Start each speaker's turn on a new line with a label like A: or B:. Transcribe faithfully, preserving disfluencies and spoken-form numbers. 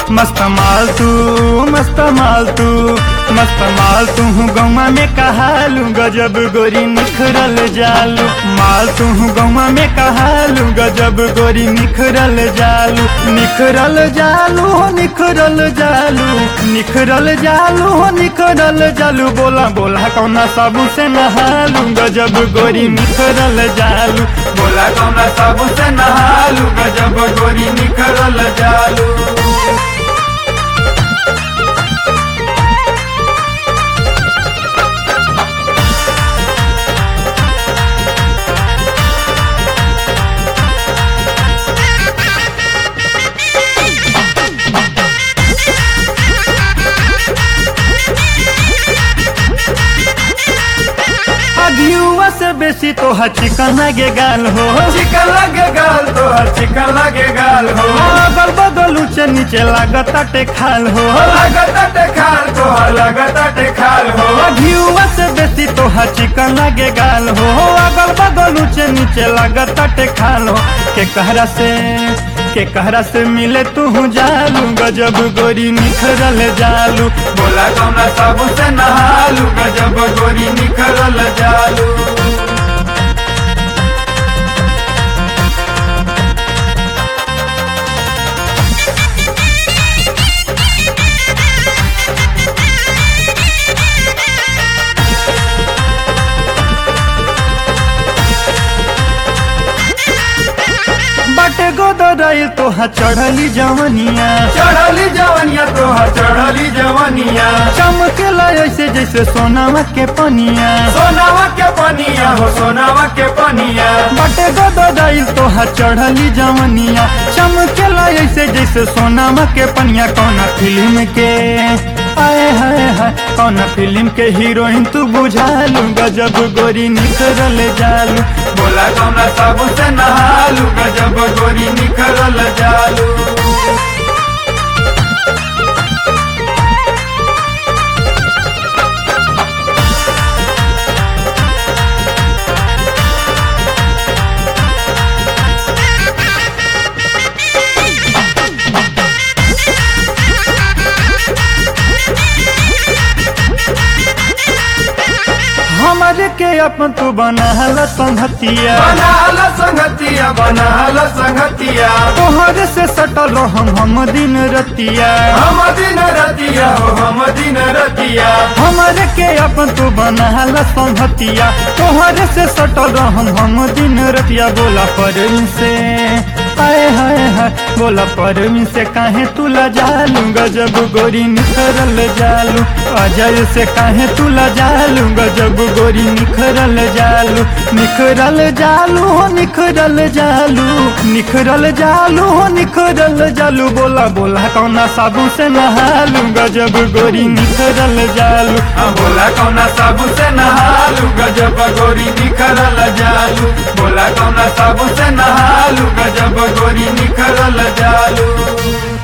A: मस्त माल तू मस्त माल तू मस्त माल तू गौवा में कहालू गजब गोरी निखरल जालू माल तू गौवा में कहालू गजब गोरी निखरल जालू निखरल जालू हो निखरल जालू निखरल जालू हो निखरल जालू बोला बोला कौना साबुन से नहालू गजब गोरी निखरल जालू
B: बोला कौना साबुन से नहालू गजब गोरी निखरल जालू।
A: घियुआ से बेसी तो चिकन लगे गाल हो
B: चिकन लगे गाल तो चिकन लगे गाल हो
A: अगल बगल ऊंचे नीचे लागत खाल हो
B: लगत खाल तो लगत खाल हो
A: घियुआ से बेसी तो चिकन लगे गाल हो अगल बगल ऊंचे नीचे लागत खाल हो के कहरा से के कहरा से मिले तू जालू गजब गोरी निखरल जालू
B: बोला कौना साबुन से नहालू गजब गोरी निखरल जालू।
A: बटे गोदराइल तोहा चढ़ली जवनिया
B: चढ़ली जवनिया तोहा चढ़ली जवनिया
A: चमकेला ऐसे जैसे सोनावा के पनिया
B: सोनावा के पनिया हो सोनावा के पनिया
A: बटे गोदराइल तोहा चढ़ली जवनिया चमकेला ऐसे जैसे सोनावा के पनिया कौना फिल्म के आए हाय हाय कौना फिल्म के हीरोइन तू बुझालू गजब गोरी निखरल जालू
B: बोला कौना साबुन से नहालू गजब गोरी निखरल जालू।
A: हमारे के अपन तू बनाल संगतिया
B: बनाल संगतिया बनाल संगतिया
A: तोहरे से सटल हम हम दिन रतिया
B: हम दिन रतिया हो हम दिन रतिया
A: हमारे के अपन तू बनाल संगतिया तोहरे से सटल हम हम दिन रतिया बोला पर से आए हाय हाय बोला पर से काहे तू लजालू गजब गोरी निखरल जालू अजय से काहे तू लजालू गजब गोरी निखरल जालू निखरल जालू हो निखरल जालू निखरल जालू हो निखरल जालू बोला बोला कौना साबुन से नहालू गजब गोरी निखरल जालू
B: बोला कौना साबुन से नहालू गजब गोरी निखरल जालू बोला कौना साबुन से नहालू गजब गोरी निखरल जालू।